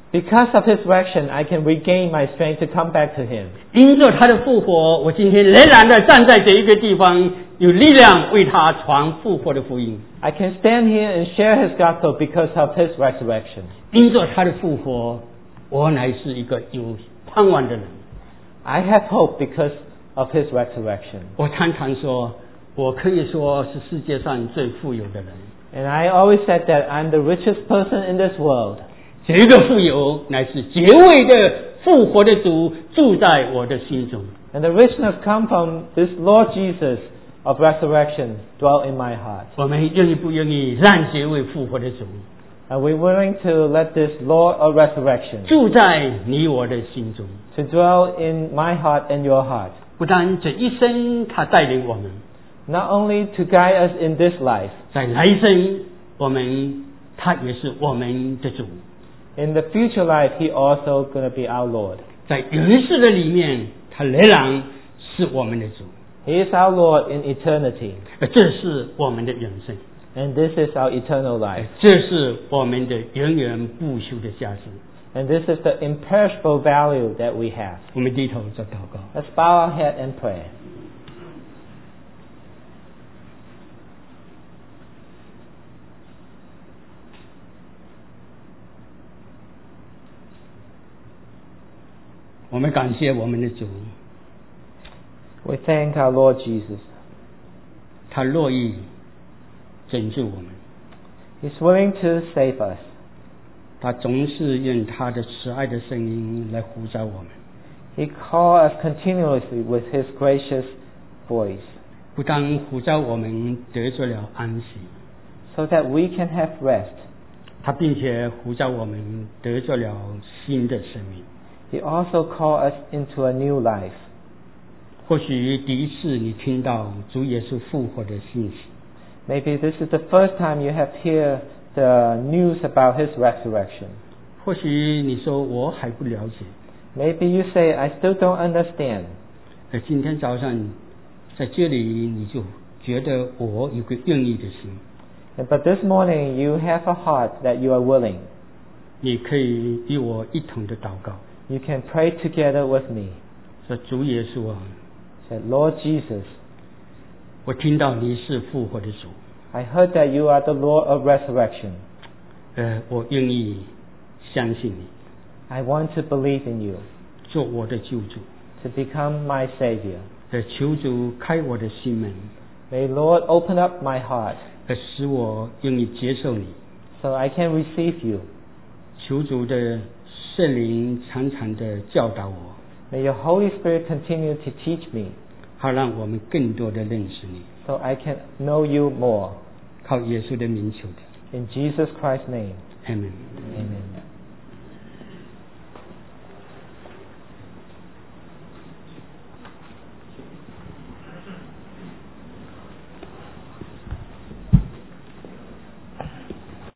Speaker 2: Because of his resurrection, I can regain my strength to come back to him.
Speaker 1: 因着他的复活，我今天仍然的站在这一个地方，有力量为他传复活的福音。
Speaker 2: I can stand here and share his gospel because of his resurrection.
Speaker 1: 因着他的复活，我乃是一个有盼望的人。
Speaker 2: I have hope because of his resurrection.
Speaker 1: 我常常说，我可以说是世界上最富有的人。
Speaker 2: And I always said that I'm the richest person in this world.
Speaker 1: 这个富有乃是结位的复活的主住在我的心中。
Speaker 2: And the richness comes from this Lord Jesus of resurrection dwell in my heart.
Speaker 1: 我们愿意不愿意让结位复活的主
Speaker 2: Are we willing to let this Lord of resurrection
Speaker 1: 住在你我的心中？
Speaker 2: to dwell in my heart and your heart?
Speaker 1: 不但这一生他带领我们，
Speaker 2: Not only to guide us in this life,
Speaker 1: 在来生我们他也是我们的主。
Speaker 2: in the future life, He also going to be our Lord.
Speaker 1: 在人世的里面，他仍然是我们的主。
Speaker 2: He is our Lord in eternity.
Speaker 1: 而这是我们的永生，
Speaker 2: And this is our eternal life.
Speaker 1: 这是我们的源源不休的价值。
Speaker 2: And this is the imperishable value that we have.
Speaker 1: 我们低头做祷告。
Speaker 2: Let's bow our head and pray.
Speaker 1: 我们感谢我们的主，
Speaker 2: We thank our Lord Jesus.
Speaker 1: 他乐意拯救我们，
Speaker 2: He's willing to save us.
Speaker 1: 他总是用他的慈爱的声音来呼召我们。
Speaker 2: He calls us continuously with His gracious voice,
Speaker 1: 不但呼召我们得着了安息，
Speaker 2: so that we can have rest.
Speaker 1: 他并且呼召我们得着了新的生命。
Speaker 2: He also calls us into a new life.
Speaker 1: 或许第一次你听到主耶稣复活的信息，
Speaker 2: Maybe this is the first time you have heard the news about His resurrection.
Speaker 1: 或许你说我还不了解。
Speaker 2: Maybe you say, I still don't understand.
Speaker 1: 而今天早上在这里，你就觉得我有个愿意的心，
Speaker 2: But this morning you have a heart that you are willing.
Speaker 1: 你可以与我一同的祷告，
Speaker 2: You can pray together with me.
Speaker 1: 说主耶稣啊，
Speaker 2: Say, Lord Jesus,
Speaker 1: 我听到你是复活的主，
Speaker 2: I heard that you are the Lord of resurrection.
Speaker 1: 呃，我愿意相信你，
Speaker 2: I want to believe in you,
Speaker 1: 做我的救主。
Speaker 2: to become my Savior.
Speaker 1: 呃，求主开我的心门，
Speaker 2: May Lord open up my heart
Speaker 1: 呃，使我愿意接受你。
Speaker 2: so I can receive you.
Speaker 1: 求主的圣灵常常的教导我，
Speaker 2: May your Holy Spirit continue to teach me
Speaker 1: 好让我们更多的认识你。
Speaker 2: so I can know you more.
Speaker 1: 靠耶稣的名求的，
Speaker 2: In Jesus Christ's name,
Speaker 1: 阿门。